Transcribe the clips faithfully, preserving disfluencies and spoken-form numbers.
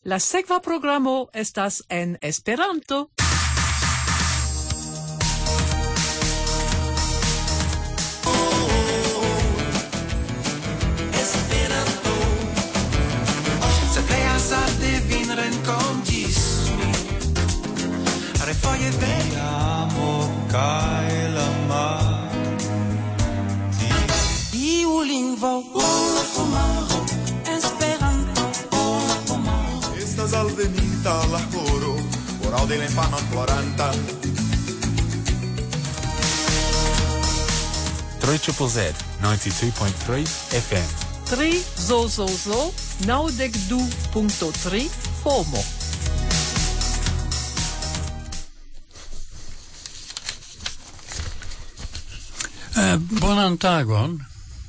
La sekva programo estas en Esperanto. Refoje vediamo cae la mar Iu lingvo Ola pomaro Esperanto Ola pomaro Estas alvenita la coro Oral de l'infano ploranta three Z Z Z ninety-two point three F M tri zozozo naŭdek du punkto tri FOMO. Uh, bonan tagon.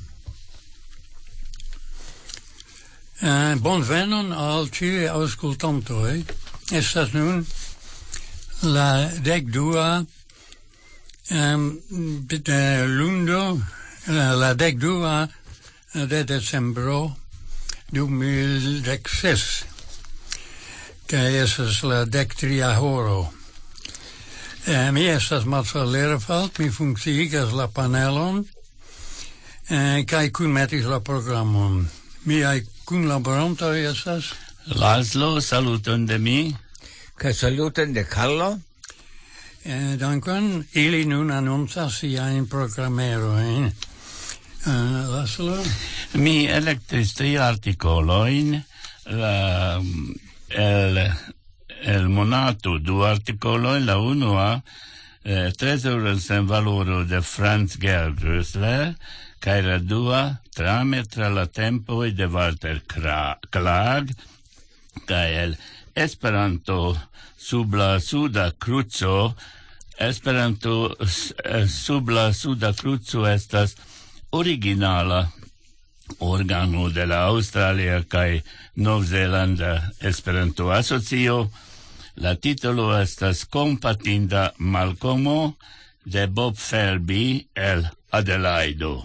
Uh, bonvenon al ĉiuj aŭskultantoj. Estas nun la dekdua um, de lundo, la dekdua de decembro du mil dek ses, kaj estas la dektria horo. Eh, mi estas Mats Lerfeld, mi funkciigas la panelon, eh, kaj kunmetis la programon. Miaj kunlaborantoj estas Laszlo, saluton de mi. Kaj saluton de Carlo. Eh, dankon, ili nun anoncas siajn programerojn. Eh, Laszlo? Mi elektis tri artikolojn, la el el monato du articoloi, la unua eh, Tresoros en valoro de Franz Gerd Rösler, kaj la dua Trame tra la tempoj de Walter Clark, kaj el Esperanto sub la suda kruco. Esperanto eh, sub la suda kruco estas originala organo de la Australia kaj Novzelanda Esperanto Asocio. La titolo estas Kompatinda Malkomo de Bob Felby el Adelaido.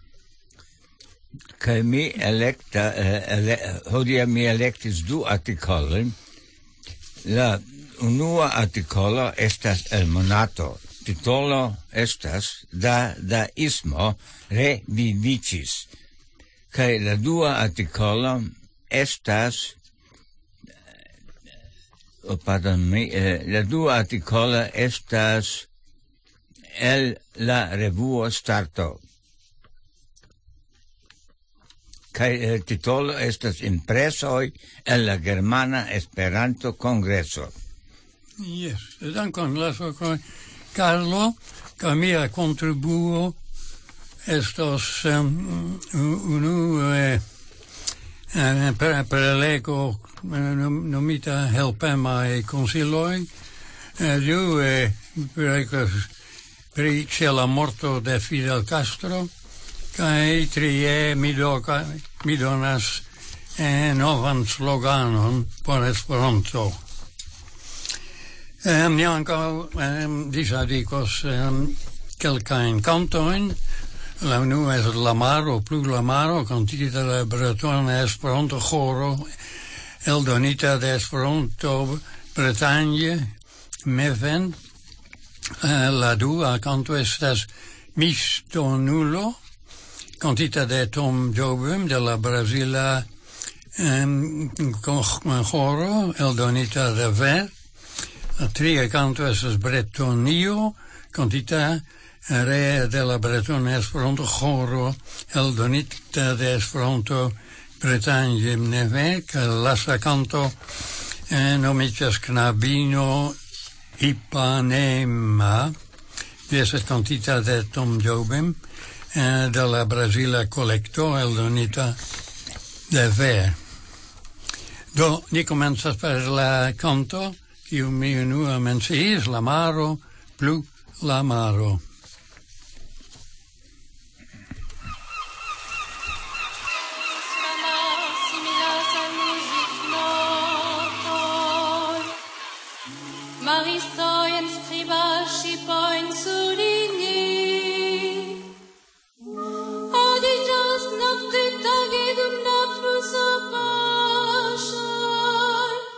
Kaj mi elekta, eh, ele, hodia mi elektis du artikolojn. La unua artikolo estas el monato. Titolo estas Da Daismo reviviĝis. Kaj la dua artikolo estas Oh, pardon mi, eh, la dua artikolo estas el la revuo Starto. Kaj eh, titolo estas Impresoj el la Germana Esperanto Kongreso. Yes, dankon, Laszlo. Carlo, kaj mia kontribuo estos um, unue eh, per, prelego nomita helpemae consiloi, due pri ĉe la morto de Fidel Castro, kaj trie mi, do, mi donas eh, novan sloganon por Esperanto. Eh, mi ankaŭ eh, disadikos eh, kelkajn kantojn. La unua es La Maro, plu La Maro, kantita la Bretona Esperanto Ĥoro, eldonita de Esperanto Bretagne, Meven. Uh, la dua canto estas Mistonulo, cantita de Tom Jobim, de la Brasila um, Ĥoro, eldonita de Ver. La tria canto estas Bretonio, cantita re de la Bretona Esperanto Ĥoro, eldonita de Esperanto Bretagne neve, che lasta canto eh, nomitas Knabino Ipanema, estas cantita de Tom Jobim, eh, de la Brasila Collecto, eldonita de Ver. Do, ni komencas per la canto, kiu mi unua menciis, La Maro, plu La Maro. Maristoi en scriba ŝipojn surligni. Odiĝas nokte tage dum la fluso paŝoj.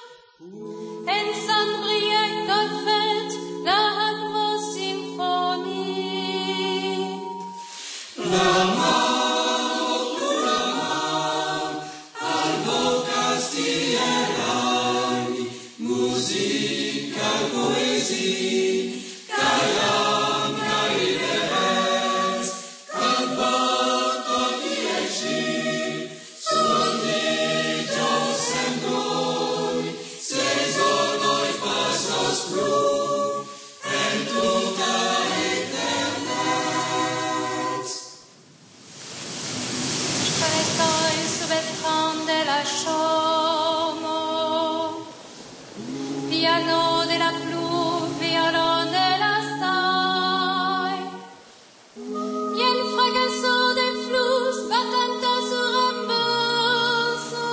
piano de la pluie, violon de la saille. Bien fracasso des flous, batanta sur un berceau.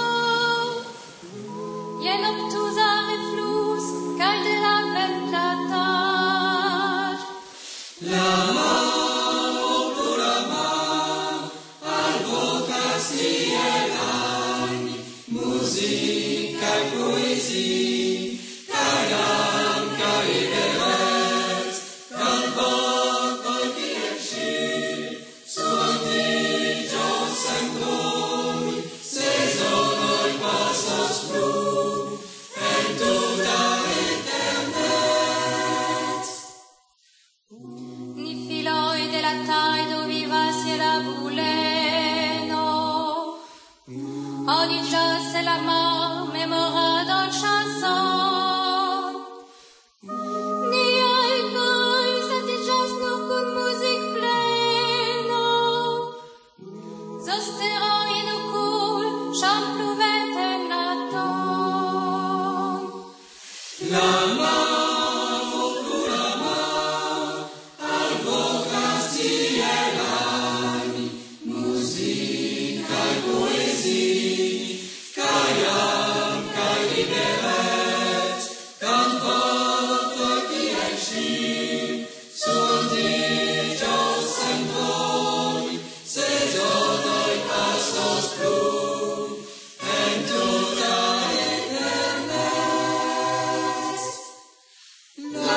Bien obtusa reflus, cae de la venplatage. La mano por la mano, al voca sia l'anni, musica e poesia, cae anca i verets, cal voco chi esci, su antigia sangomi, se sono i passos blu, en tutta eternet. Ni filoi de la taido vivaci la buleno, ogni giorno se la mar memora dans chanson. Ni ai noi satigas nu con music pleno, zostero in ucul, cham pluvet en naton. La mano por la mano, al voca sia l'anni, musica e poesia, cae anca i verets, can voto chi esci, su antigia sangomi, se sono i passos blu, en tutta eternet. La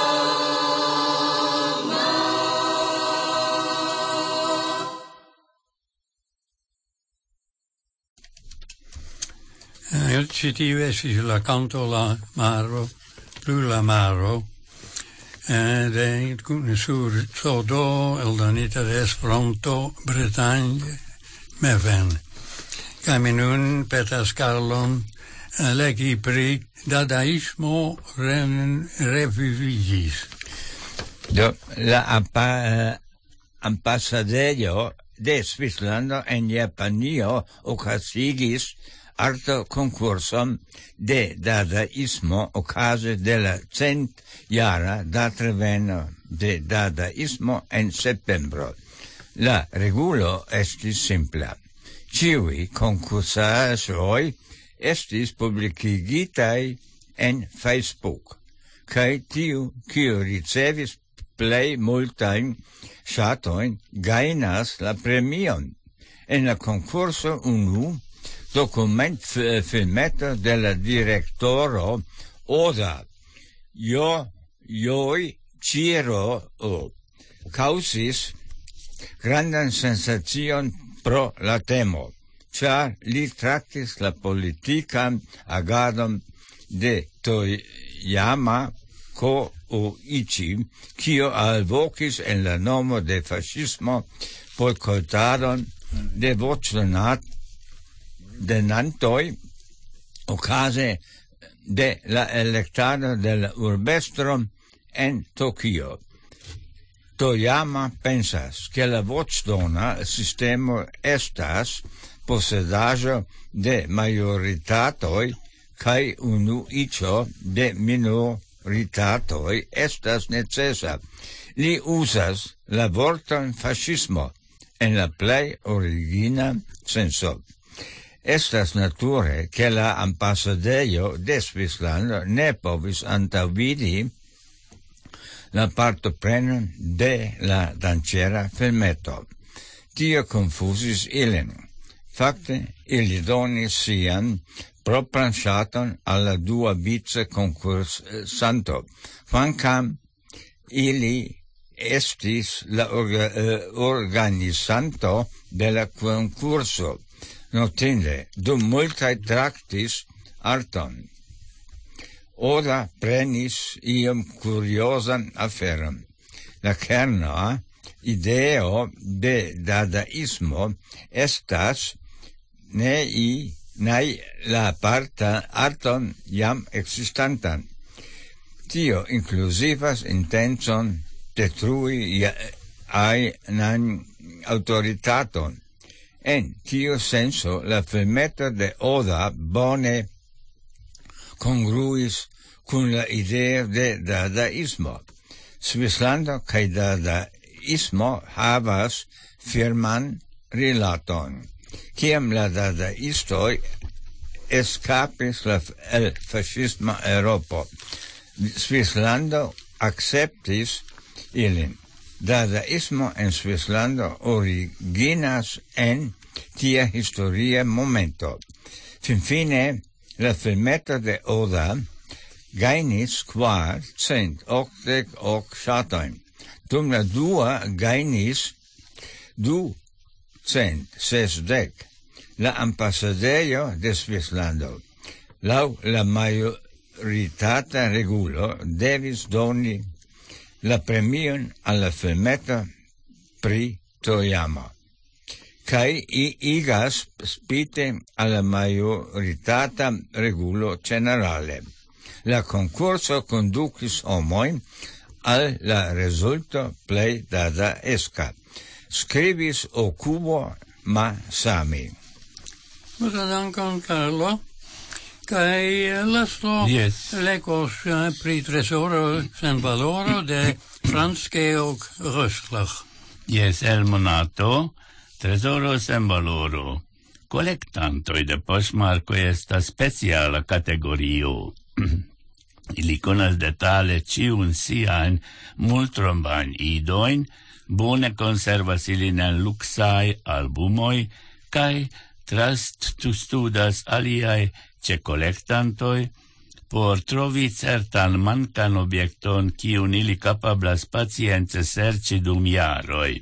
Il citive si la canto la maro, plus la maro, de sur sodo el danita de Esperanto Bretagne meven. Caminun petas Carlon legi pri dadaismo ren revivigis. Do, la ampa, ambassadejo de Svislando en Japanio okasigis arto concursom de dadaismo ocase de la cent jara datreveno de dadaismo en septembro. La regulo estis simpla. Ciui concursaĵoj estis publikigitaj en Facebook, kaj tiu, kiu ricevis plej multajn ŝatojn, gajnas la premion. En la concurso unu document filmeto de la directoro Oda Yo Yoi Chiro o causis grandan sensacion pro la temo, ĉar li traktis la politikan agadon de Toyama Ko-uichi, kio alvokis en la nomo de fascismo boikotadon de voĉdonat denantoj okaze de la elektado de la urbestro en Tokio. Toyama pensas che la voĉdona sistemo estas posedaĵo de majoritatoj kaj unuiĝo de minoritatoj estas necesa. Li uzas la vorton fascismo en la plej origina senso. Estas nature che la ambassadejo de Svislando ne povis antaŭvidi la partoprenon de la dancera filmeto. Tio confusis ilin. Fakte, ili donis sian propran ŝaton al la dua vice konkursanto, kvankam ili estis la orga, uh, organizanto de la konkurso. Notinde, dum multaj traktis arton, Oda prenis iom kuriozan aferon. La kerna ideo de dadaismo estas nei nei la parta arton jam existantan. Tio inclusivas intencon detrui ajnan autoritaton. En tio senso la filmeto de Oda bone congruis kun la ideo de dadaismo. Svislando kaj dadaismo havas firman rilaton. Kiam la dadaistoj escapis la el fascisma Europo, Svislando acceptis ilin. Dadaismo en Svislando originas en tia historia momento. Finfine, la filmeto de Oda gainis kvar cent octec ok ŝatojn, dum la dua gainis du cent sesdek. La ambasadejo de Svislando, laŭ la majoritata regulo, devis doni la premion al la filmeto pri Toyama, kaj igas spite al la majoritata regulo generale. La concurso condukis homojn al la rezulto plej dadaeska. Skribis Okubo Masami. Muchas dankon, Carlo. Kaj Laszlo Yes. legos eh, pri tresoro sen valoro de Franz Georg Röschlach. Yes, el monato, tesoro sen valoro. Kolektantoj de poŝmarkoj estas speciala kategorio. Ili konas detale ĉiun siajn multrombajn idojn, bone konservas ilin en luksaj albumoj kaj trastudas aliaj ĉe kolektantoj por trovi certan mankan objekton kiun ili kapablas pacience serĉi dum jaroj.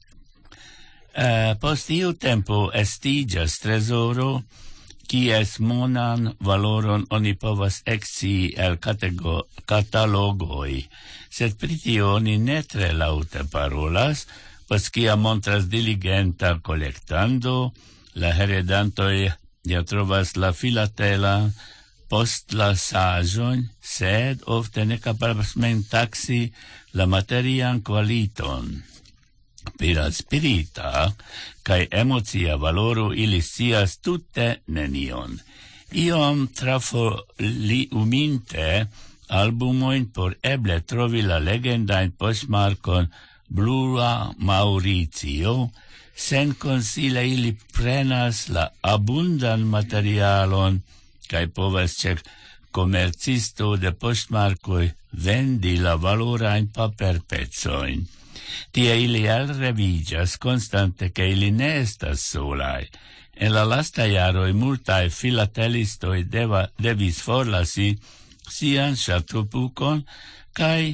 Uh, post iu tempo estiĝas trezoro, kies monan valoron oni povas ekscii el katego- katalogoj, sed pri tio oni ne tre laŭte parolas, post kia montras diligenta kolektando, la heredantoj ja trovas la filatela post la saĝojn, sed ofte ne kapablas mem taksi la materian kvaliton. Pri la spirita kaj emocia valoro ili scias tute nenion. Iom trafoliuminte albumojn por eble trovi la legendajn poŝmarkon Blua Mauricio, sen konsile ili prenas la abundan materialon kaj povas ĉe komercisto de poŝmarkoj vendi la valorajn paperpecojn. Tie ili alreviĝas konstante ke ili ne estas solaj. En la lasta jaroj multaj filatelistoj deva, devis forlasi sian ŝatopukon kaj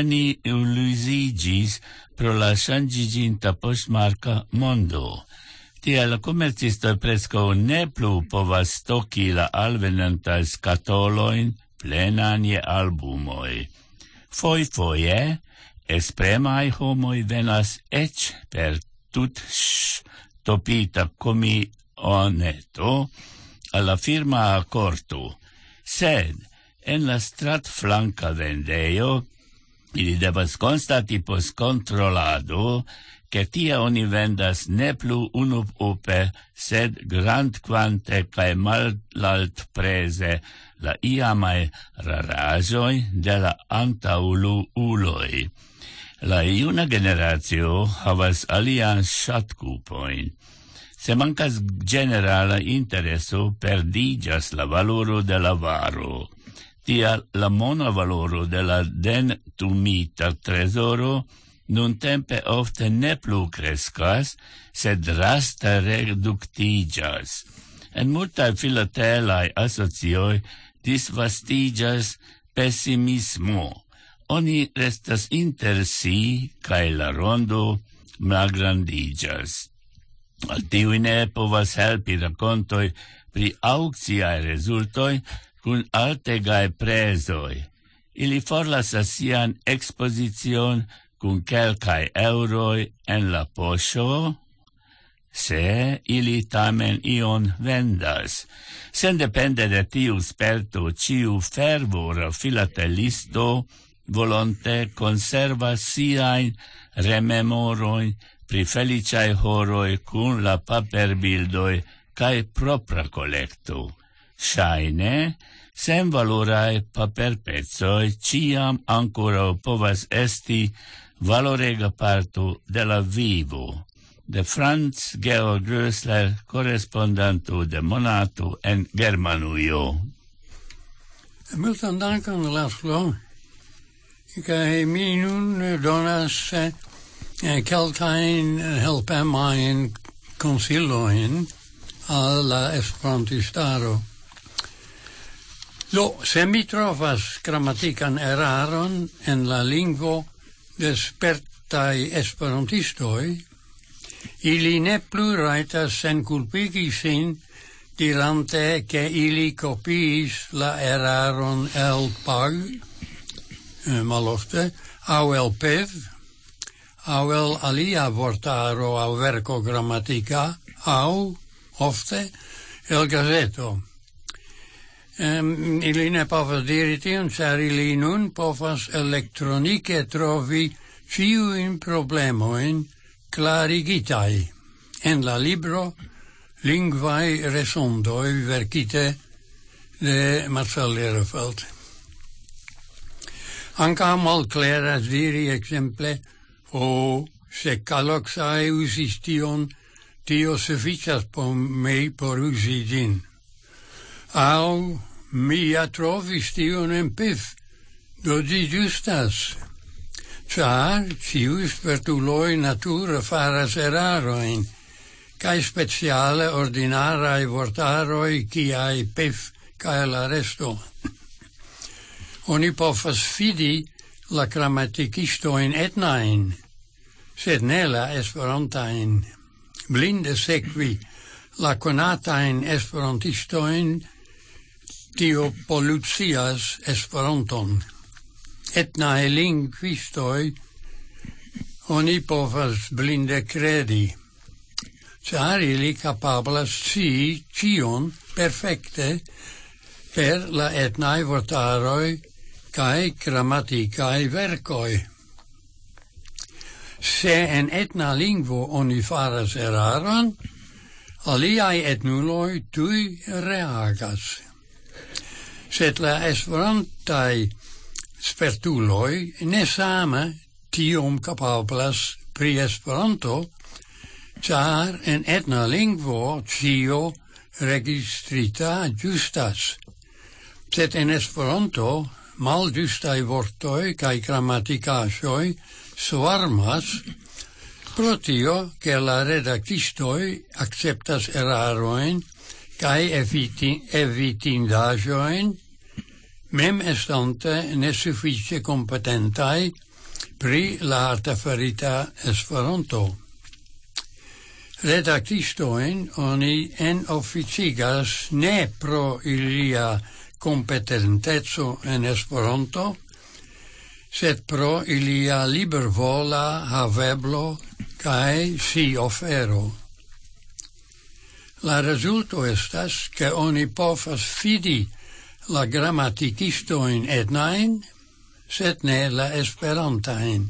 seniluziĝis pro la ŝanĝiĝinta poŝmarka mondo. Tiel la komercistoj preskaŭ ne plu povas stoki la alvenantaj skatolojn plenan je albumoj. Fojfoje espremaj homoj venas eĉ per tut ŝtopita komioneto al la firma korto, sed en la stratflanka vendejo ili devas konstati post kontrolado ke tie oni vendas ne plu unuope, sed grandkvante kaj malaltpreze la iamaj raraĵoj de la antaŭuloj. La juna generacio havas alian ŝatkupojn. Se mankas generala intereso, perdiĝas la valoro de la varo. Tial la mona valoro de la dentumita trezoro nuntempe ofte ne plu kreskas, sed draste reduktiĝas. En multaj filatelaj asocioj disvastiĝas pesimismo. Oni restas inter si, kaj la rondo malgrandiĝas. Al tiuj ne povas helpi rakontoj pri aŭkciaj rezultoj kun altegaj prezoj. Ili forlasas sian ekspozicion kun kelkaj eŭroj en la poŝo, se ili tamen ion vendas. Sendepende de tiu sperto, ĉiu fervora filatelisto volonte konservas siajn rememorojn pri feliĉaj horoj kun la paperbildoj kaj propra kolekto. Ŝajne, sen valorae paperpezoi ciam ancora povas esti valorega parto de la vivo. De Franz Georg Rösler, correspondanto de Monato en Germanujo. Multan dankon, Laszlo. Kai mi nun donas eh, kelkajn helpemajn konsilojn al la esperantistaro. Do, se mi trovas gramatikan eraron en la lingvo de spertaj esperantistoj, ili ne plu rajtas senkulpigi sin, dirante che ili copiis la eraron el pag, eh, malofte, au el pev, au el alia vortaro au verco grammatica, au, ofte, el gazeto. Um, ili ne povas diri tion, char ili nun povas elektronike trovi ciuin problemoin clarigitai en la libro Lingvaj resondoj verkite de Marcel Lerefeld. Ankaŭ malkleras diri ekzemple, o se Kaloksai uzis tion, tio sufiĉas por mi por uzi ĝin. Aŭ mi ja trovis tion en Piv, do ĝi ĝustas. Ĉar ĉiuj spertuloj nature faras erarojn, kai speciale ordinarai vortaroi kiai pef kai la resto. Oni povas fidi la grammaticistoin etnain, sed ne la esperantain. Blinde sekvi la konatain esperantistoin, tio pollucias esperanton. Etnae lingvistoi oni povas blinde credi, char ili capablas scii cion perfecte per la etnae vortaroi cae grammaticae vercoi. Se en etna lingvo oni faras eraron, aliai etnuloi tui reagas. Sed la esperantai spertuloi ne same tiom capablas pri Esperanto, char en etna lingvo cio registrita justas. Sed en Esperanto malĝustaj vortoj kaj grammatikaĵoj svarmas pro tio, ke la redaktistoj akceptas erarojn kaj eviti, evitindaĵojn, mem estante nesufiĉe kompetentaj pri la artefarita Esperanto. Redaktistoin oni en officigas ne pro ilia competentezo en Esperanto, sed pro ilia libervola haveblo cae si ofero. La resulto estas che oni povas fidi la grammaticistoin etnain, sed ne la esperantain.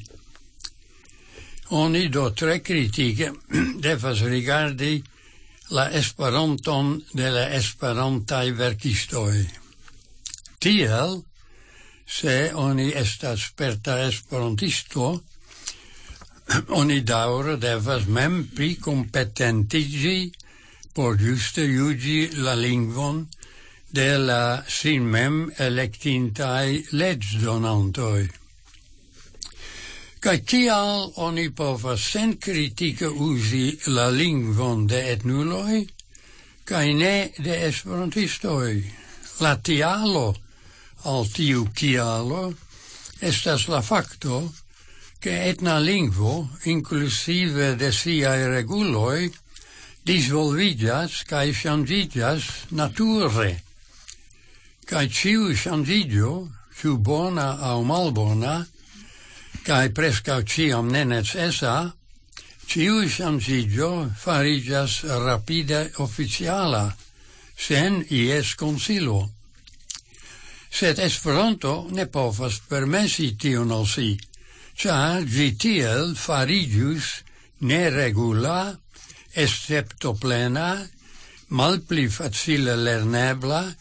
Oni do tre kritike devas rigardi la esperanton de la esperantaj verkistoj. Tiel, se oni estas sperta esperantisto, oni daŭre devas mem pli kompetentiĝi por ĝuste juĝi la lingvon de la sin mem elektintaj leĝdonantoj. Kaj kial oni povas sen kritike uzi la lingvon de etnuloj, kaj ne de esperantistoj. La tialo al tiu kialo estas la fakto, ke etna lingvo, inclusive de siaj reguloj, disvolviĝas kaj ŝanĝiĝas nature. Kaj ĉiu ŝanĝiĝo, ĉu bona aŭ malbona, kai prescau ciam ne necessa, ciu ŝanĝiĝo fariĝas rapide oficiala, sen ies konsilo. Sed Esperanto ne povas permesi tion al si, ĉar ĝi tiel fariĝus neregula, esceptoplena, malpli facile lernebla,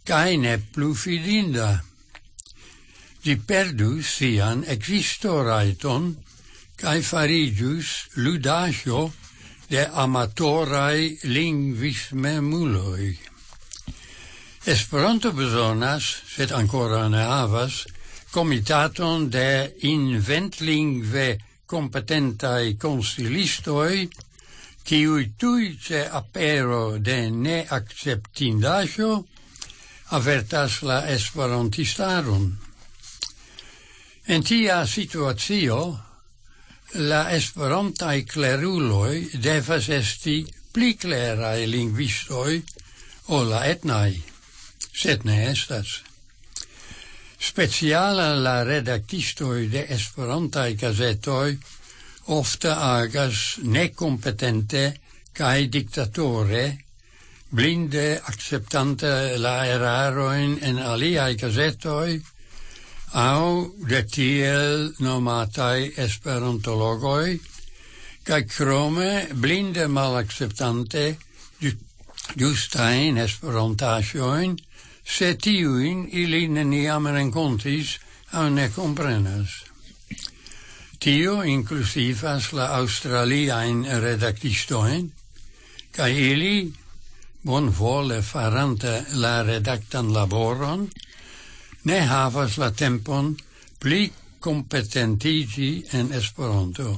cae ne plu fidinda. Di perdus sian existoraiton, cae farigius ludacio de amatorai linguismemuloi. Esperanto bezonas, sed ancora ne havas, comitaton de inventlingve competentai consilistoi, kiui tui ce apero de ne acceptindajo avertas la esperantistaron. En tia situatio, la esperantai cleruloi devas esti pli clerai linguistoi o la etnai, sed ne estas. Speciala la redactistoi de esperantai gazetoi ofte agas necompetente cae dictatore, blinde acceptante la eraroin en aliai gazetoi, au de tiel nomatai esperantologoi, cae crome blinde malacceptante justain esperantajoin, se tiuin ili neniam rencontis au ne comprenas. Tio inclusivas la australiain redactistoin, cae ili, bonvole farante la redactan laboron, ne havas la tempon pli competentigi en Esperanto.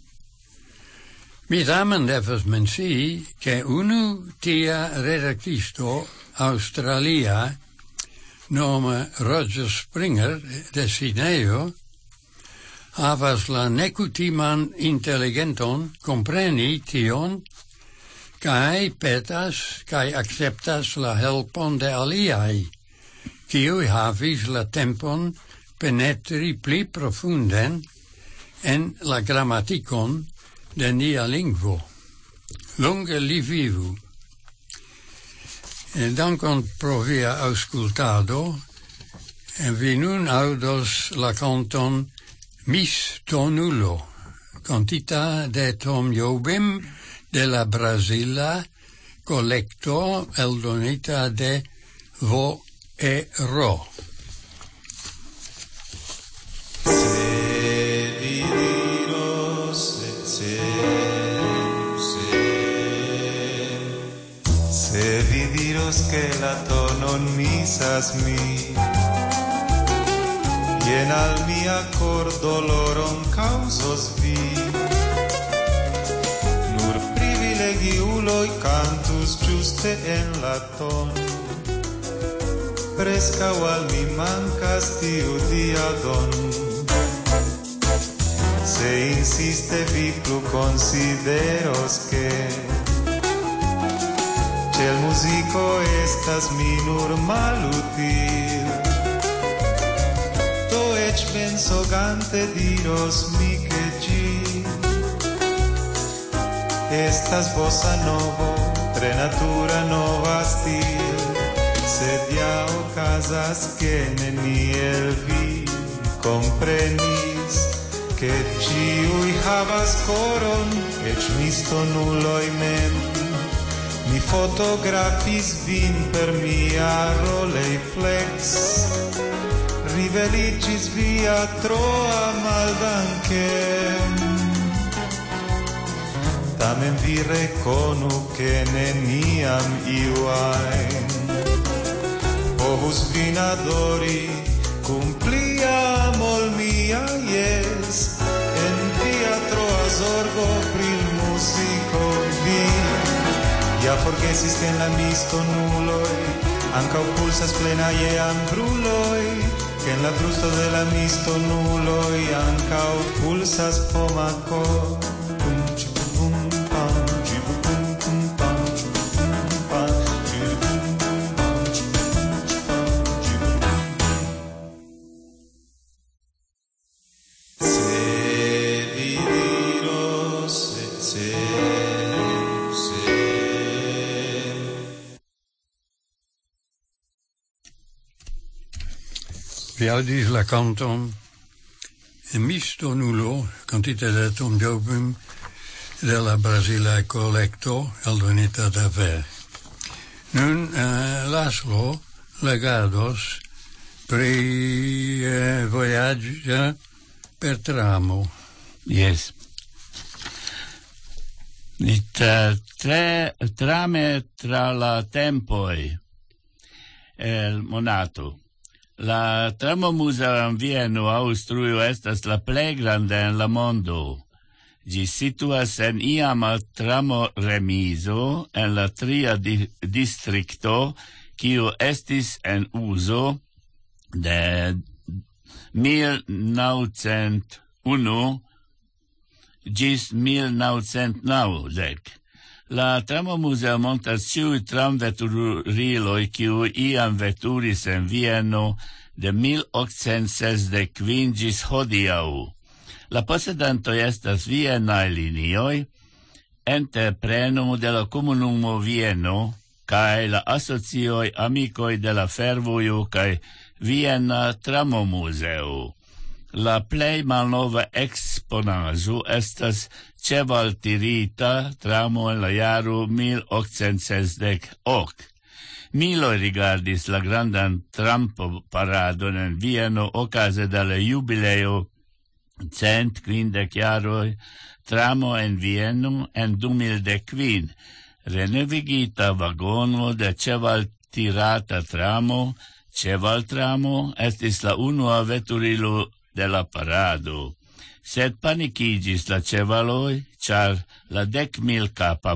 Mi tamen devas mencii che unu tia redactisto australia, nome Roger Springer de Sydneyo, havas la necutiman intelligenton compreni tion, cae petas, cae acceptas la helpon de aliai, kiui havis la tempon penetri pli profunden en la grammaticon de nia lingvo. Longe li vivu. E dankon pro via auscultado, e vi nun audos la canton Mis Tonulo, cantita de Tom Jobim de la Brasila, collecto eldonita de Vo e Ro. Se vidiros, se, se, se vidiros que la tonon misas mi, y en al mia cor doloron causos vi, nur privilegiuloi cantus giuste en la ton, prescau al mi mancas tiu dia don. Se insiste vi plu consideros che cel musico estas mi nur malutil, do ec pensogante diros mi che gi estas bossa novo, tre natura nova stil, sed ja ocasas che neniel vi comprenis che ciui havas coron, ec mistonuloi mem. Mi fotografis vin per mia rolleiflex, riveligis via troa maldancem. Tamen vi reconu che neniam iuain povus vin adori, cumplia mol mia, yes, en via troa zorgo pril musico vi. Ja forgesis che en la mistonuloi ancau pulsas plena je ambruloi, che en la brusto de la mistonuloi ancau pulsas pomaco. Vi audis la canton Mistonulo, cantita de Tom Jobim de la Brasila collecto eldonita da Ver. Nun uh, Laszlo legados pri eh, voyaggia per tramo. Yes. It uh, tre trame tra la tempoi el monato. La tramo museo en Vieno, Aŭstrujo, estas la plej granda en la mondo. Ĝi situas en iama tramo remizo en la tria di distrikto, kiu estis en uzo de mil naŭcent unu ĝis mil naŭcent naŭdek. La tramo museo montras ĉiuj tramveturiloj, kiu iam veturis en Vieno de mil okcent sesdek kvin ĝis hodiaŭ. La posedantoj estas vienaj linioj, entrepreno de la komunumo Vieno kaj la asocioj Amikoj de la Fervojo kaj Viena Tramomuseo. La plej malnova eksponaĵo estas ĉevaltirita tramo en la jaro mil okcent sesdek ok. Miloj rigardis la grandan trampoparadon en Vieno okaze de la jubileo cent kvindek jaroj tramo en Vieno en du mil kvin. Renovigita vagono de ĉevaltirata tramo, ĉevaltramo, estis la unua veturilo de la parado. Sed panikigis la ĉevaloj, ĉar la dek mil kapa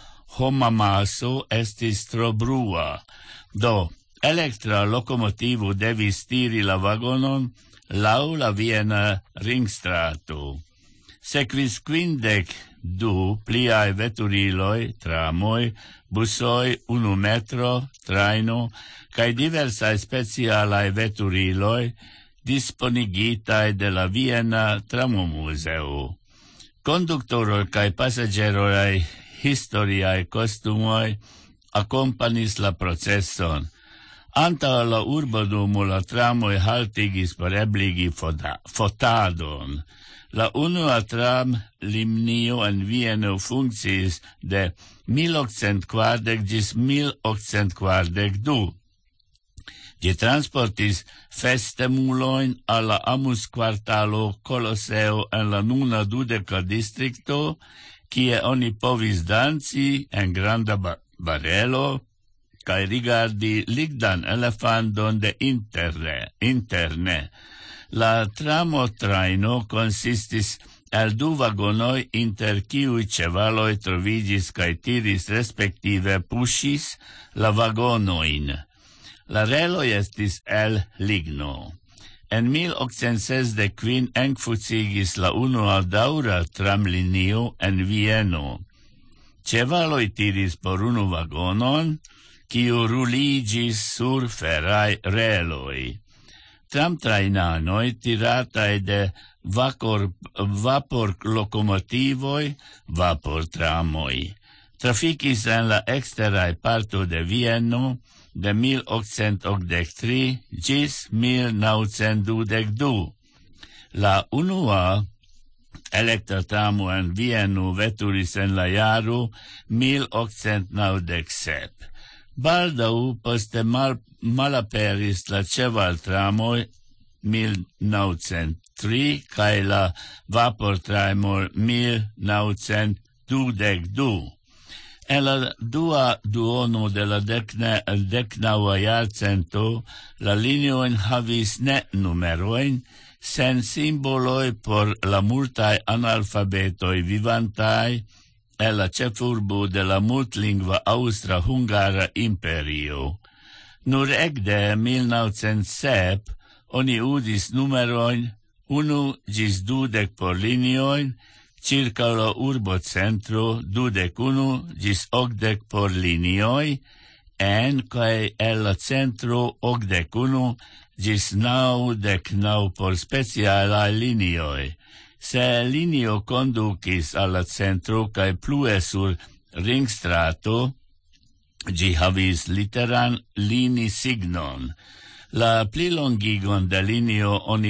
homamaso estis tro brua. Do, elektra lokomotivo devis tiri la vagonon laŭ la Viena ringstrato. Sekvis kvindek du pliaj veturiloj, tramoj, busoj, unu metro, trajno, kaj diversaj specialaj veturiloj, disponigitaj de la Viena Tramomuseo. Konduktoroj kaj pasaĝeroj historiaj kostumoj akompanis la proceson. Antaŭ la urbodomo la tramoj haltigis por ebligi fotadon. La unua tram linio en Vieno funkciis de mil okcent kvardek ĝis mil okcent kvardek du. Ĝi transportis festemulojn al la amuskvartalo Koloseo en la nuna dudeka distrikto, kie oni povis danci en granda barelo kaj rigardi ligdan elefandon de interne. interne. La tramotrajno konsistis el du vagonoj, inter kiuj ĉevaloj troviĝis kaj tiris respektive puŝis la vagonojn. La reloj estis el ligno. En mil okcent sesdek kvin enfunkciigis la unua daŭra tramlinio en Vieno. Ĉevaloj tiris por unu vagonon, kiu ruliĝis sur feraj reloj. Tramtrajnanoj tirataj de vapor, vapor lokomotivoj, vaportramoj. Trafikis en la eksteraj parto de Vieno de mil okcent okdek tri ĝis mil naŭcent dudek du. La unua elektra tramo en Vieno veturis en la jaro mil okcent naŭdek sep. Baldaŭ poste mal, malaperis la ĉevaltramoj mil naŭcent tri kaj la vaportramoj mil naŭcent dudek du. En la dua duono de la deknaŭa jarcento la liniojn havis ne numerojn, sen simboloj por la multaj analfabetoj vivantaj en la ĉefurbo de la multlingva Aŭstra-Hungara Imperio. Nur ekde mil naŭcent sep oni uzis numerojn unu ĝis dudek por liniojn, circa la urbocentro dudek unu ĝis okdek por linioj, en kaj el la centro okdek unu ĝis naŭdek naŭ por specialaj linioj. Se linio kondukis al la centro kaj plue sur ringstrato, ĝi havis literan linisignon. La plilongigon de linio oni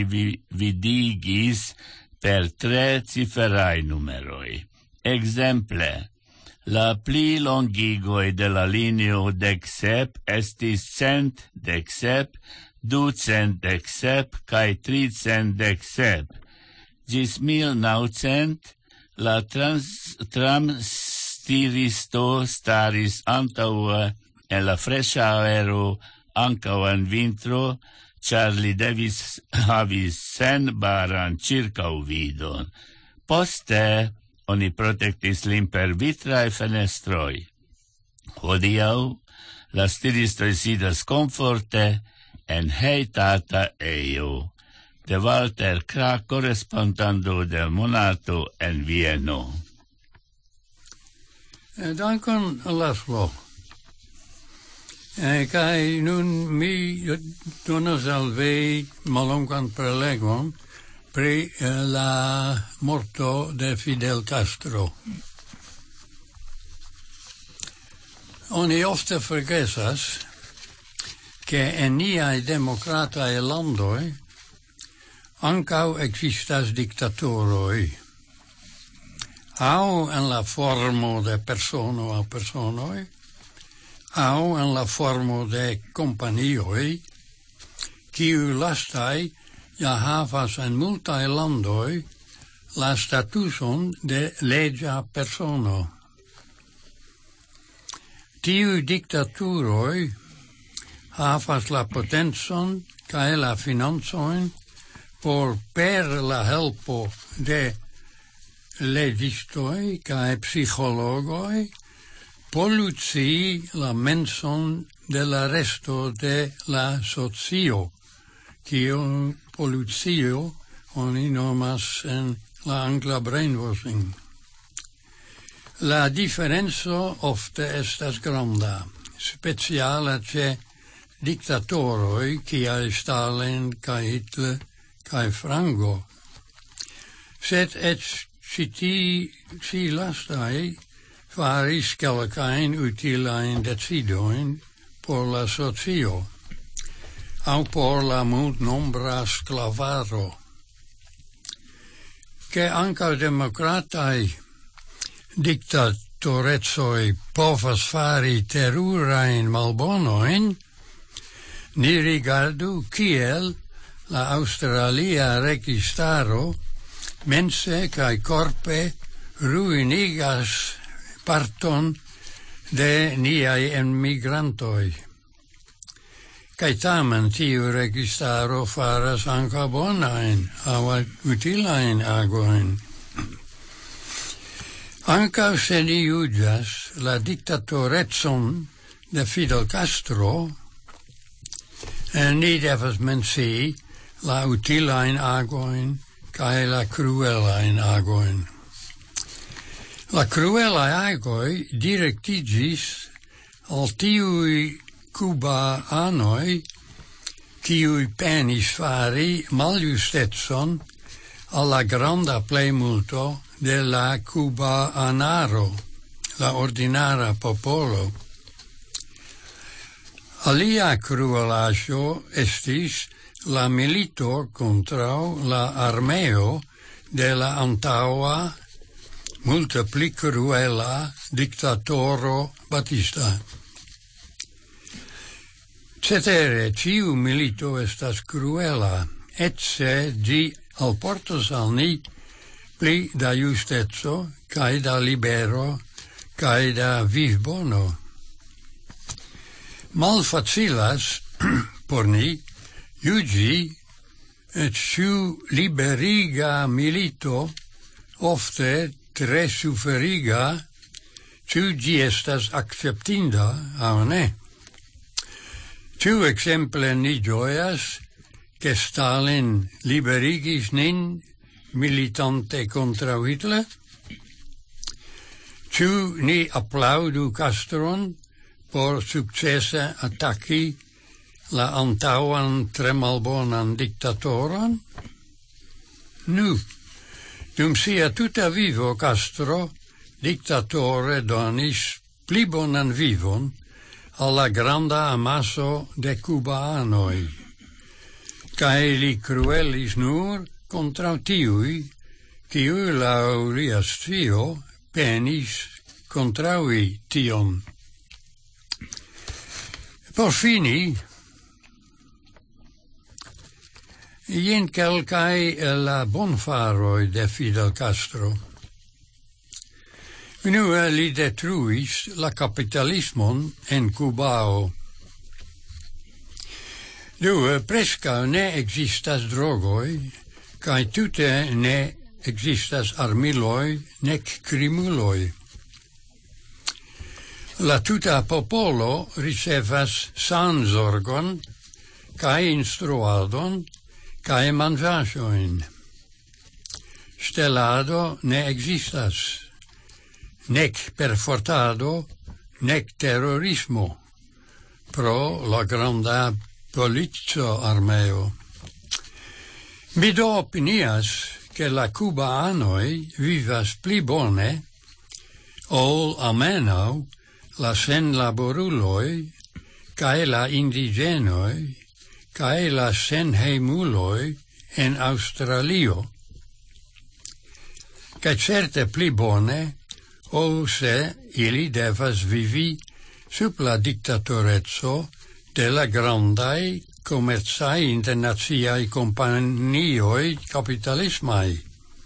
vidigis per tre ciferaj numeroj. Ekzemple, La pli longigoi de la linio dec sep estis cent dec sep, ducent dec sep, cae tricent dec sep. Gis mil naucent, la trans, tram stiristo staris antaua en la fresca aero ancau en vintro, char li devis havis sen baran circau vidon. Poste, oni protectis lin per vitrae fenestroi. Hodiau, la stiristoi sidas comforte en heitata eio. De Walter Krah, correspondando del Monato en Vieno. Eh, dankon, Laszlo. Eh, kai nun mi donas al vei malongan prelegon pri eh, la morto de Fidel Castro. Oni ofte forgesas che en niai democratae landoi ancau existas dictatoroi, au en la formo de persono au personoi, au en la formo de companioi, kiu lastai ja havas en multae landoi la statuson de legia persono. Tiu dictaturoi havas la potenson cae la finanzoin por per la helpo de legistoi cae psicologoi polluci la menson de la resto de la socio, kio pollucio oni nomas en la angla brainwashing. La differenzo ofte estas granda, speciala ce dictatoroi, kiel Stalin, kai Hitler, kai Franco. Sed et citi ci lastai faris kelkain utilain decidoin por la socio, au por la multnombra sclavaro. Che anca democratai dictatorezoi povas fari terurain malbonoin, ni rigardu kiel la Australia registaro mense cae corpe ruinigas parton de niai emigrantoi. Cae tamen tiu registaro faras anca bonain au utilain agoin. Anca se ni iudias la dictatorezon de Fidel Castro, ni devas mencii la utilain agoin cae la cruelain agoin. La cruelae agoi directigis al tiui Cubaanoi, kiui penis fari maljustetson alla granda plemulto de la Cubaanaro, la ordinara popolo. Alia cruelaggio estis la milito contra la armeo de la antaua multe pli cruela dictatoro Batista. Cetere, ciu milito estas cruela, et se gi alportas al ni pli da justezo, cae da libero, cae da vivbono. Malfacilas, por ni, iugi, et ciu liberiga milito, ofte tre suferiga, ciu gi estas acceptinda, au ne? Ciu exemple ni gioias, che Stalin liberigis nin militante contra Hitler? Ciu ni applaudu Castron por successe attacchi la antauan tre malbonan dictatoron? Nu, dum sia tuta vivo Castro, dictatore donis pli bonan vivon alla granda amaso de Cubaanoi, cae li cruelis nur contra tiui, kiu lau lia scio penis contraui tion. Por fini, jen kelkai la bonfaroi de Fidel Castro. Unue li detruis la capitalismon en Cubao. Due, presca ne existas drogoi, cae tute ne existas armiloi, nec crimuloi. La tuta popolo ricevas sanzorgon, cae instruadon, cae mangiajoin. Stelado ne existas, nec perfortado, nec terrorismo, pro la granda polizo armeo. Mi do opinias che la cubaanoi vivas pli bone, ol almeno la senlaboruloi, cae la indigenoi, cae la senheimuloi en Australio. Cae certe pli bone, ol se ili devas vivi sub la dictatorezzo de la grandai commerciai internaziai companioi capitalismai.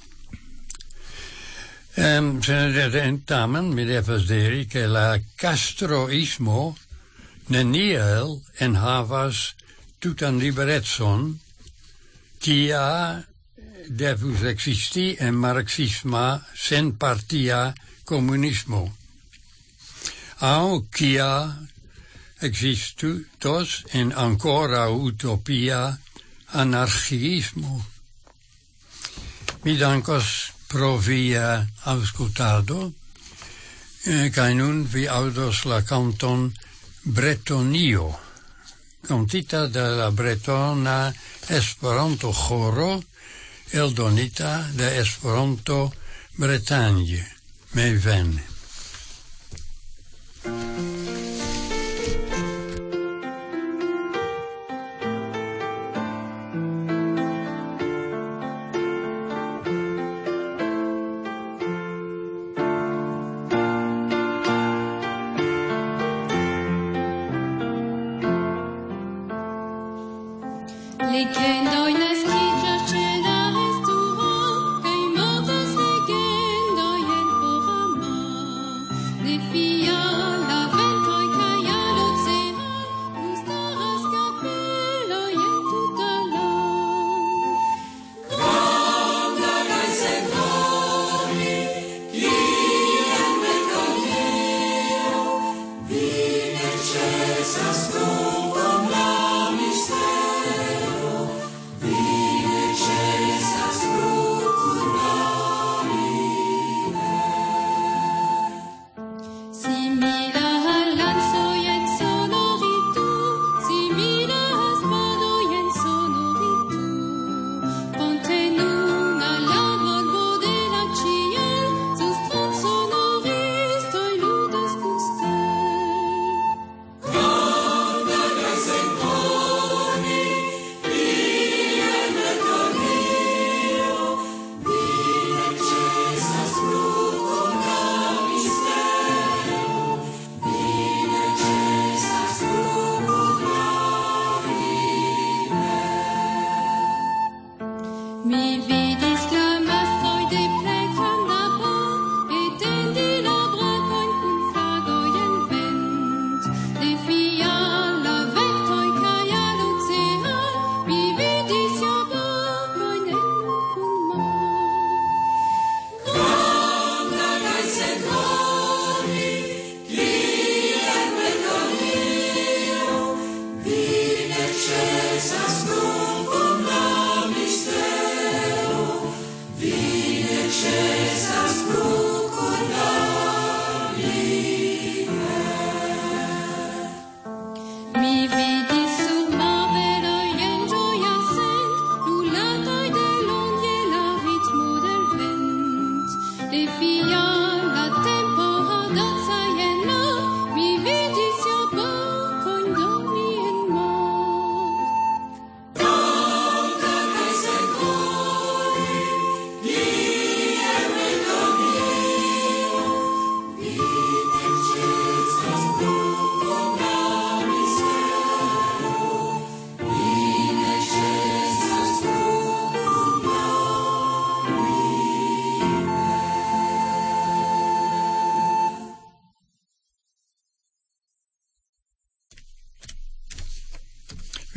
Um, tamen, mi devas diri che la castroismo neniel enhavas tutan liberetson, kia devus existi en marxisma sen partia comunismo. Au kia existutos en ancora utopia anarchismo. Mi dankos pro via auscultado, eh, cae nun vi audos la canton Bretonio, cantita de la Bretona Esperanto Choro, eldonita de Esperanto Bretagne. Me ven. Legendoi nascidas cena restaurant, kai mortas legendoi en forama. De fia la ventoi kai al ocean, gustaras capelloi en tuta land. Granda kai sentori, quien me conio, vi necessas tu con la mistero. Mi vidis la masoj de plej granda bon, etendi la brakojn kun flagoj en vent. De fia la ventoj kaj al ocean, mi vidis ja brakojn en nun kun mar. Granda kaj senhori, quien me conio, vi necessas nun kun la mistero.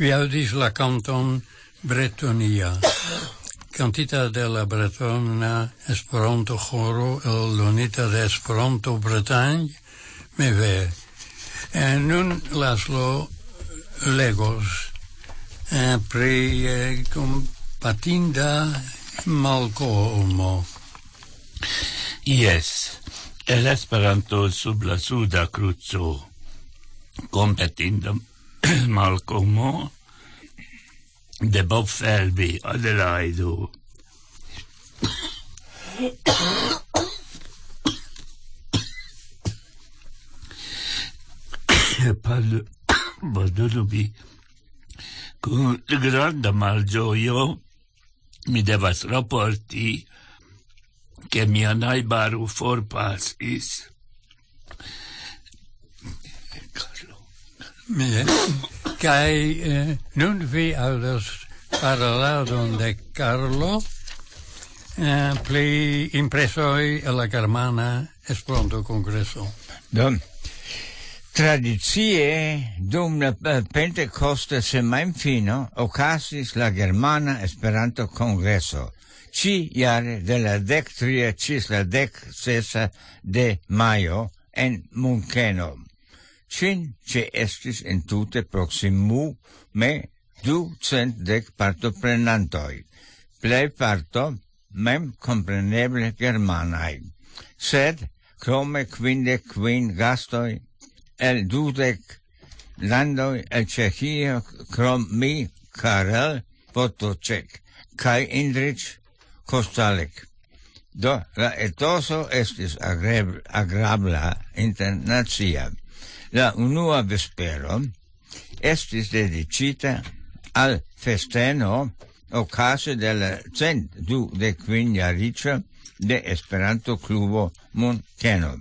vi audis la canton Bretonia. Cantita de la Bretona Esperanto Choro el donita de Esperanto Bretagne me ve. E nun Laszlo legos eh, pri eh, compatinda Malcolmo. Yes, el Esperanto sub la suda cruzo compatinda Malcolmo de Bob Felby, Adelaido. Parlo, pardonomi, con grande malgioio mi devas rapporti che mia najbaro forpasis. Mie, kai eh, nun vi audas parladon de Carlo eh, pli impresoi e la Germana Esperanto Kongreso. Dom. Tradizie, dum la Pentecoste semainfino, ocasis la Germana Esperanto Kongreso, ci jare de la dec tria cis la dec sesa de maio en Munkeno. Cin ce estis en tute proximu me ducent dec partoprenantoi, plei parto mem compreneble germanai, sed crome quindec quin gastoi el dudec landoi el Cechio crom mi Karel Potocek kai Indrich Kostalek. Do la etoso estis agreb, agrabla internacia. La unua vespero estis dedicita al festeno ocase de la cent du de quinjarica de Esperanto Klubo Munkeno.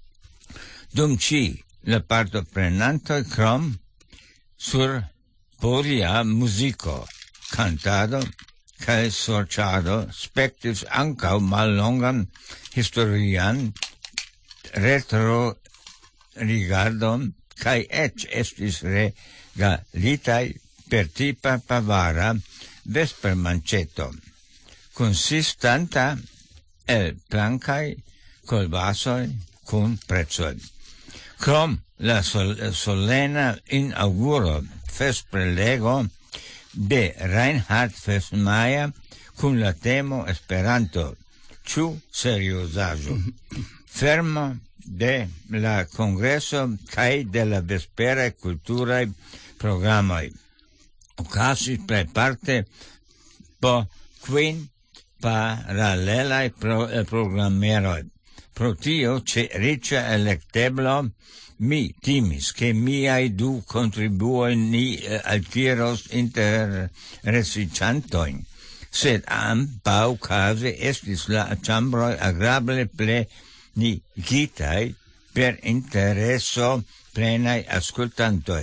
Dum ci la partoprenantoj krom sur podia muziko, cantado kaj sorĉado spektis ankaŭ mallongan historian retro rigardon kaj eĉ estis regalitaj per tipa pavara vespermanĉeto, konsistanta el blankaj kolbasoj kun precoj. Krom la sol, solena inauguro festprelego de Reinhard Festmayer kun la temo Esperanto, ĉu seriozaĵo, fermo de la congreso kaj de la vesperaj kulturaj programoj. Okazis plejparte po kvin paralelaj pro, eh, programeroj. Pro tio, ce riĉa elekteblo, mi timis, che miai du contribuoi ni eh, altiros inter recitantoin, sed ambaŭ case estis la ĉambroj agrable plenigitaj per intereso plenaj aŭskultantoj.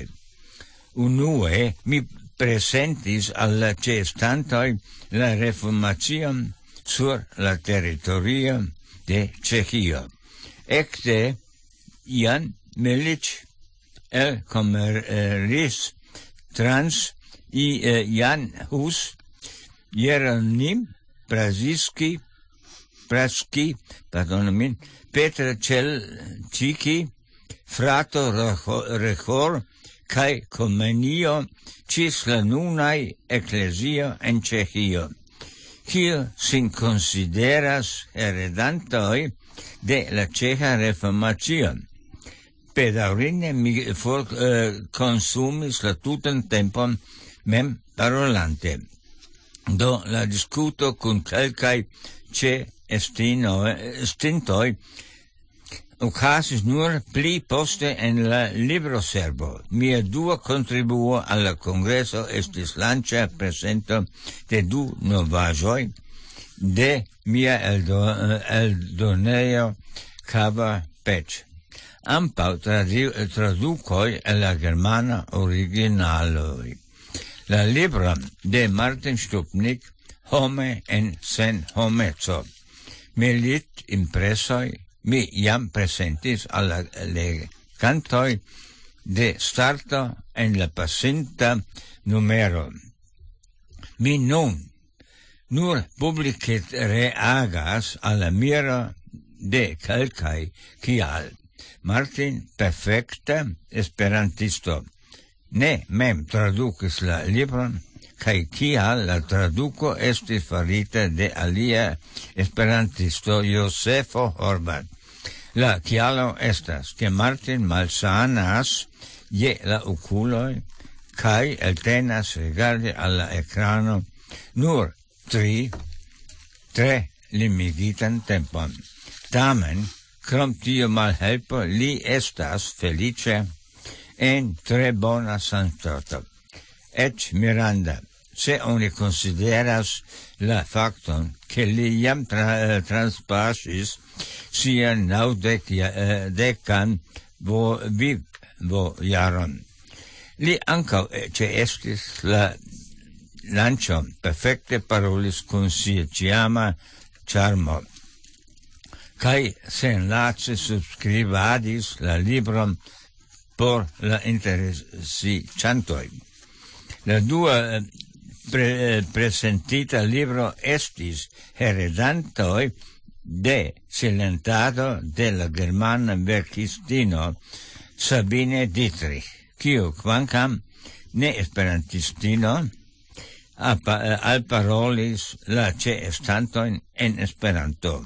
Unue mi presentis al la ĉeestantoj la reformacion sur la teritorio de Ĉeĥio. Ekde Jan Milic el Comeris trans i eh, Jan Hus Jeronim Brasiski Praski, pardonami, Petr Čelčiki, frato Rehor kaj Komenio cis la nunaj eklezio en Ĉeĥio, kiu sin konsideras heredantoj de la ĉeĥa reformacio. Bedaŭrinde mi for uh, konsumis la tutan tempon mem parolante. Do la diskuto kun kelkaj ĉeestintoj okazis nur pli poste en la libroservo. Mia dua kontribuo al la kongreso estis lanĉa presento de du novaĵoj de mia eldo, eldonejo Kava Pec. Ambaŭ tradukoj el la germana originaloj. La libro de Martin Stupnik, Home en sen homeco. Milit impresoj mi jam presentis al la legantoj de starto en la pasinta numero. Mi nun nur publicit reagas alla mira de calcai kial Martin perfecta esperantisto ne mem traducis la libron kai kial la traduco estis farita de alia esperantisto Josefo Horvat. La kialo estas ke Martin malsanas je la oculoi kai eltenas rigardi alla ecrano nur tri tre limigitan tempon. Tamen, krom tio malhelpo, li estas felice en tre bona sanstato. Et Miranda, se oni consideras la facton che li jam tra, transpasis sian naudec uh, decan vo viv vo jaron. Li ancau ce estis la lancio perfecte parolis con sia ciama charmo. Kai sen lace subscribadis la libron por la interessi chantoi. La dua pre, presentita libro estis heredantoi de silentado de la germana verkistino Sabine Dietrich, kiu quancam ne esperantistino al parolis la ce estantoin en Esperanto.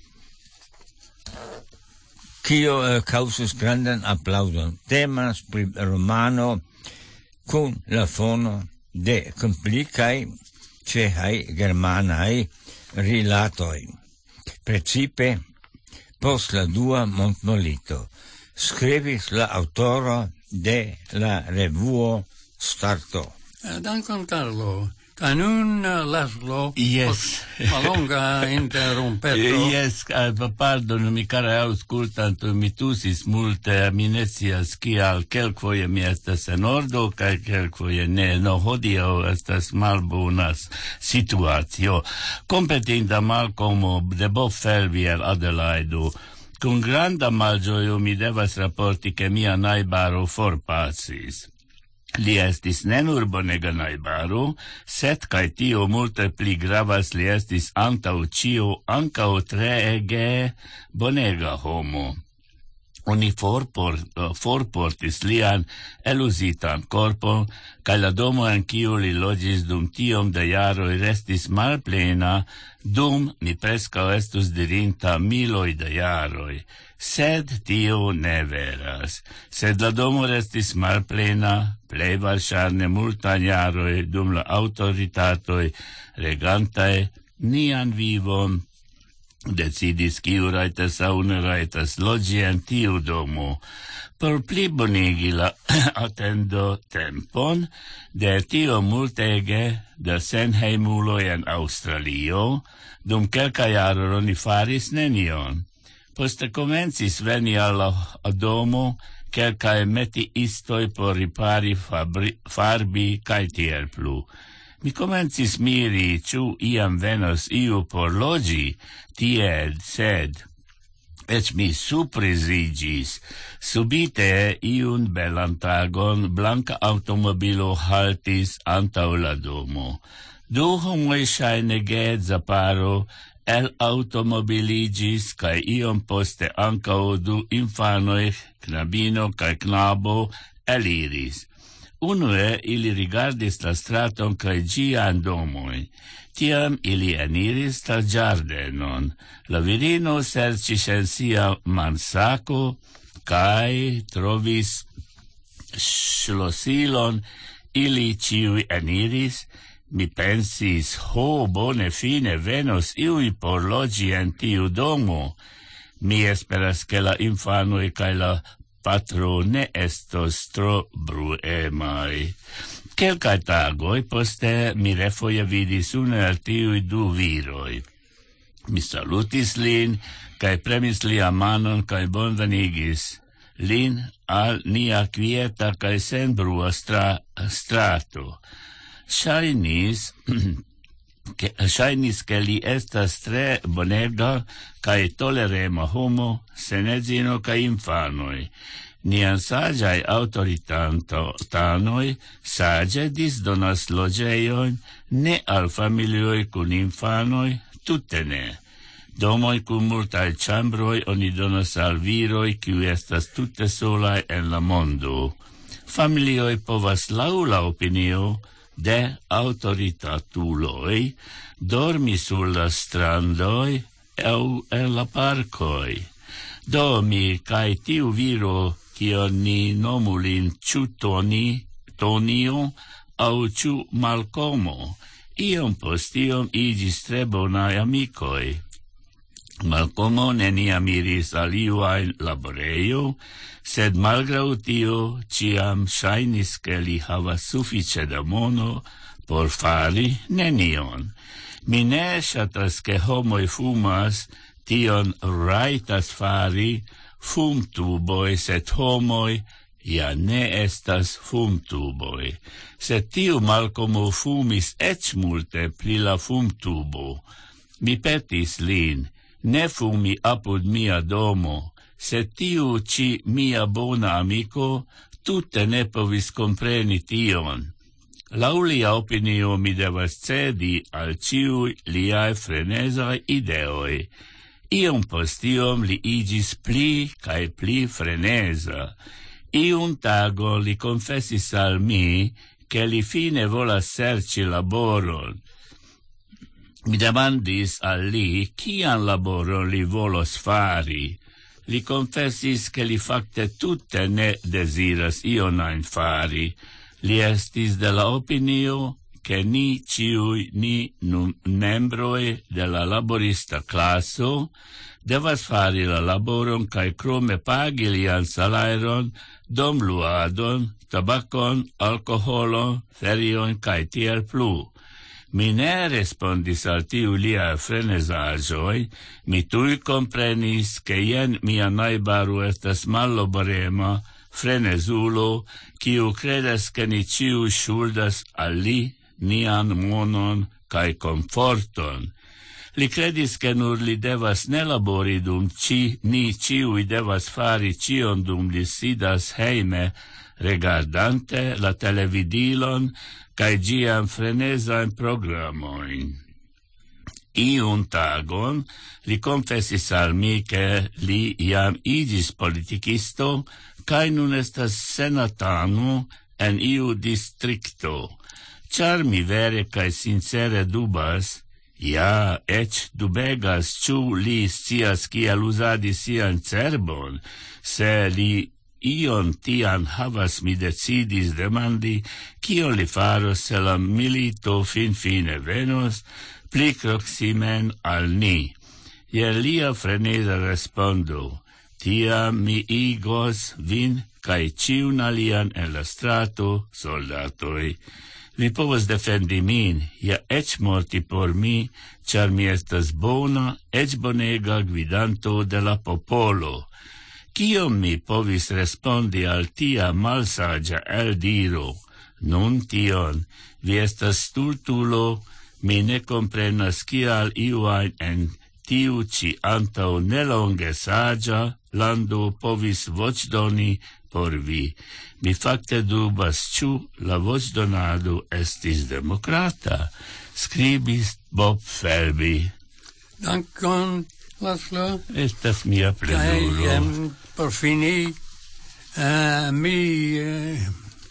Kio uh, causus grandan applaudon. Temas pri romano kun la fono de complicai cehai germanai rilatoi. Precipe post la dua mondmilito scribis la autoro de la revuo Starto. Uh, dankon Carlo. Ca nun uh, Laszlo, yes. Malonga interrompeto. Yes, uh, pardon, mi cara auscultanto, mi tusis multe, mi ne scias kial, kelkfoje mi estas en ordo, kaj kelkfoje ne, no hodiaŭ estas malbonas situacio. Kompetinda Malcolmo de Bofelvi el Adelaidu, kun granda malĝojo mi devas raporti, ke mia najbaro forpasis. Li estis ne nur bonega najbaro, sed kaj tio multe pli gravas, li estis antaŭ ĉio ankaŭ treege bonega homo. Oni forpor, forportis lian eluzitan korpon, kaj la domo en kiu li loĝis dum tiom da jaroj restis malplena, dum mi preskaŭ estus dirinta miloj da jaroj. Sed tio ne veras. Sed la domo restis malplena, plej valŝajne multajn jaroj dum la aŭtoritatoj regantaj nian vivon decidis kiu rajtas aŭ ne rajtas loĝi en tiu domo. Por plibonigi la atendo tempon de tio multege da senhejmuloj en Aŭstralio, dum kelkaj jaroj oni faris nenion. Poste komencis veni al la domo kelkaj metiistoj por ripari fabri, farbi kaj tiel plu. Mi komencis miri, ĉu iam venos iu por loĝi tie, sed eĉ mi surpriziĝis. Subite iun belan tagon blanka aŭtomobilo haltis antaŭ la domo. Du homoj ŝajne geedza paro el automobiligis, kaj iom poste ankaŭ du infanoj, knabino kaj knabo, eliris. Unue ili rigardis la straton kaj ĝian domoj. Tiam ili eniris la ĝardenon. La virino serĉis en sia mansako kaj trovis ŝlosilon. Ili ĉiuj eniris. Mi pensis, ho, bone fine venos iui por loĝi en tiu domo. Mi esperas ke la infanoj kaj la patro ne estos tro bruemaj. Kelkaj tagoj poste mi refoje vidis unu el tiuj du viroj. Mi salutis lin kaj premis lian manon kaj bonvenigis lin al nia kvieta kaj senbrua stra, strato. Ŝajnis che ŝajnis ke li estas tre bonega kaj tolerema homo, sen edzino kaj infanoj. Nian sagiae autoritanoi sage disdonas logeioin ne al familioi cun infanoi, tutte ne. Domoi cum multae chambroi oni donas al viroi qui estas tutte solae en la mondo. Familioi povas lau la opinio de autoritatuloi dormi sulla strandoi au en la parcoi. Do mi cae tiu viro cio ni nomulin ciu toni, tonio au ciu Malcomo, iom post iom igis tre bonae amicoi. Malcomo neniam iris al iuae laboreio, sed malgrau tio ciam shainis che li havas suffice da mono por fari nenion. Mi ne shatas che homoi fumas, tion raitas fari fumtuboi, sed homoi ja ne estas fumtuboi. Sed tiu Malcomo fumis ec multe pli la fumtubo. Mi petis lin, ne fumi apud mia domo, sed tiu ci mia bona amico tutte ne povis compreni tion. Lau lia opinio mi devas cedi al ciui liae frenesae ideoi. Iom post iom li igis pli cae pli frenesa. Iun tago li confessis al mi che li fine volas serci laboron. Mi demandis al li cian laboron li volos fari. Li confessis che li facte tutte ne desiras ionain fari. Li estis de la opinio che ni ciui ni membroi de la laborista classo devas fari la laboron cae crome pagi lian salairon, dom luadon, tabacon, alcoholon, ferion cae tiel plu. Mi ne respondis al tiu lia frenesagioi, mi tui comprenis che jen mia naibaru estas malloborema, frenesulo, kiu credas che ni ciu shuldas al li nian monon cae conforton. Li credis che nur li devas ne labori dum ci, ni ciui devas fari cion dum li sidas heime, regardante la televidilon cae giam frenesain programoin. Iun tagon li confessis al mi che li iam igis politicisto cae nun estas senatano en iu districto. Char mi vere cae sincere dubas, ja, ec dubegas ciu li scias kiel usadi sian cerbon, se li ion tian havas mi decidis demandi, kion li faros se la milito fin fine venos, pli proximen al ni. Je lia frenesa respondo, tia mi igos vin cae ciun alian en la strato soldatoi. Vi povas defendi min, ja ec morti por mi, char mi estas bona, ec bonega gvidanto de la popolo. Kiom mi povis respondi al tia malsagia eldiro? Nun tion, vi estas stultulo, mi ne comprenas kial iuain en tiu ci antau nelonge sagia lando povis vocdoni por vi. Mi facte dubas ciu la vocdonado estis demokrata, scribis Bob Felby. Dankon, Laszlo. Estas mia plezuro. Kai, um, por fini, uh, mi, uh,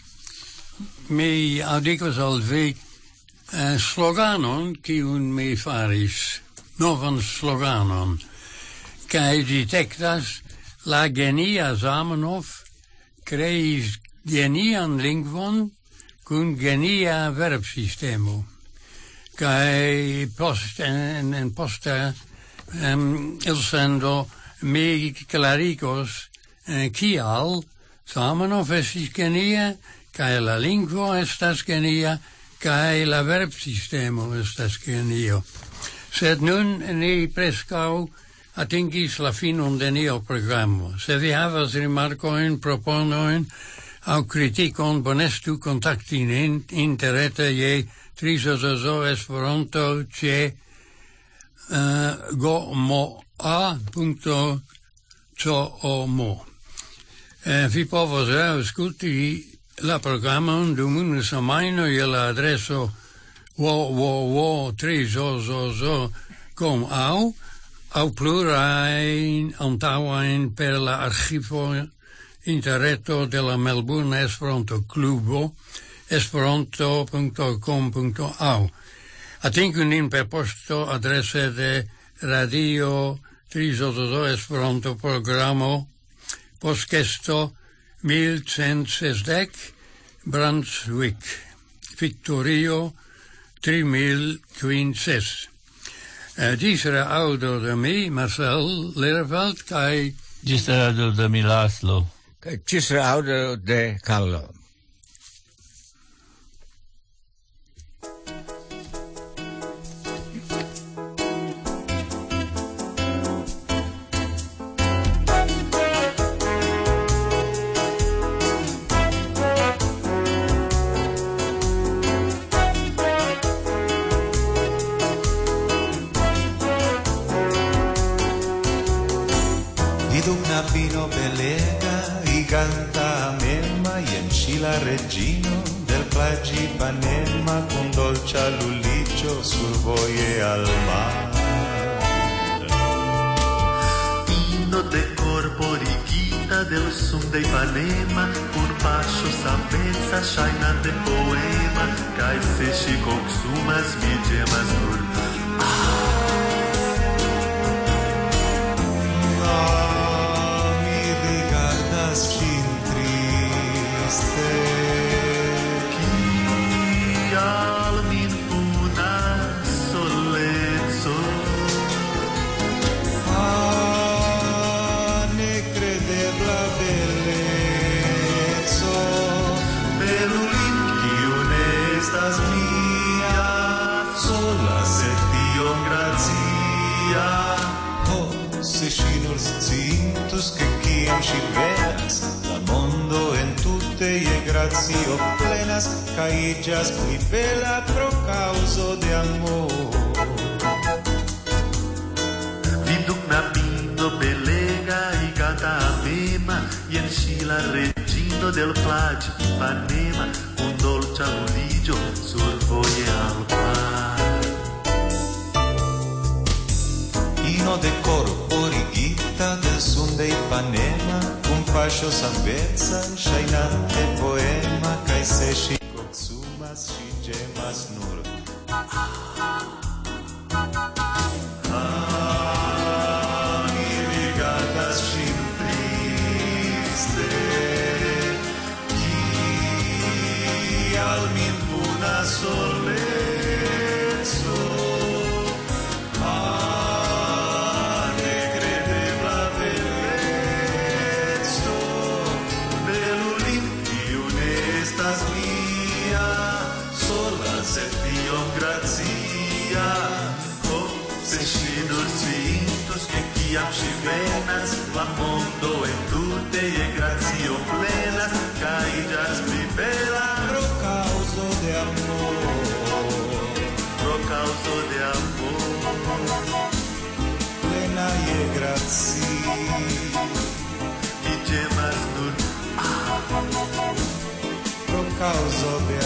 mi audicos al vi uh, sloganon, kiun mi faris, novan sloganon, kai detectas la genia Zamenhof creis genian lingvon cun genia verbsistemo. Kai post en, en posta um, elsendo mi clarigos uh, kial Zamenhof estis genia, kai la lingvo estas genia, kai la verbsistemo estas genio. Sed nun ni prescau atingis la finon de nia programo. Se vi havas rimarkoin, proponoin, au criticon, bonestu contacti in interrete je trizozozo esperanto ce uh, gomoa punto com. Eh, vi povos ascolti la programma Domino Samaino e l'adresso wo wo wo tre zo zo zo com au au plurain antauain per la archivo interreto della Melbourne Esperanto Clubo esperanto punto com punto au. Attingunin per posto adresse de radio tre zo zo zo Esperanto programo Poskesto mille cent sesdec Brunswick Victorio tre mille quinzes. Uh, Disere audio de mi, Marcel Lerveld, kai... Disere audio de mi, Laszlo. Disere audio de Carlo. Knabino belega i canta a memma ienci la regino del plagi Ipanema con dolce allulicio sul voie al mar. Inno de corporigita del sun de Ipanema un bacio sabenza shaina de poema kai se shi consumas videmas nur la mondo en tutte e grazio plenas caillas pli bella pro causo de amor. Viduc nabino belega i canta a mema ienci la regino del plagi Ipanema un dolce alluligio sul voie al mar. Ino de corpo rigita del sun de Ipanema un fascio savezza shainante poema kai se shi consumas shi gemas nur. Ah, mi rigardas shin triste qui al min puna sole ci venas la mondo e tutte e grazio plenas caillas mi bella pro causo de amor pro causo de amor plena e grazia i gemas nur pro causo de